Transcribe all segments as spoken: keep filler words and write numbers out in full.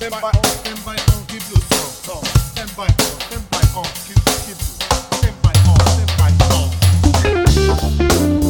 Stand by on, stand by on, keep blue song, song. Stand by on, stand by on, keep keep blue. Stand by on, stand by on.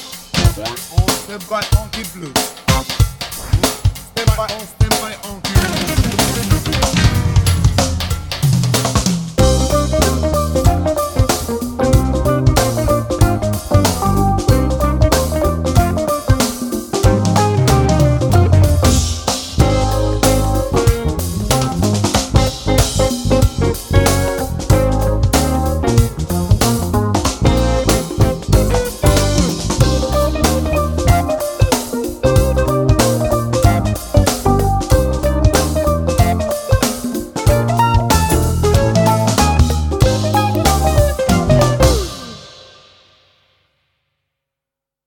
Stand by on, keep blue. Stand by on, stand by on, keep blue.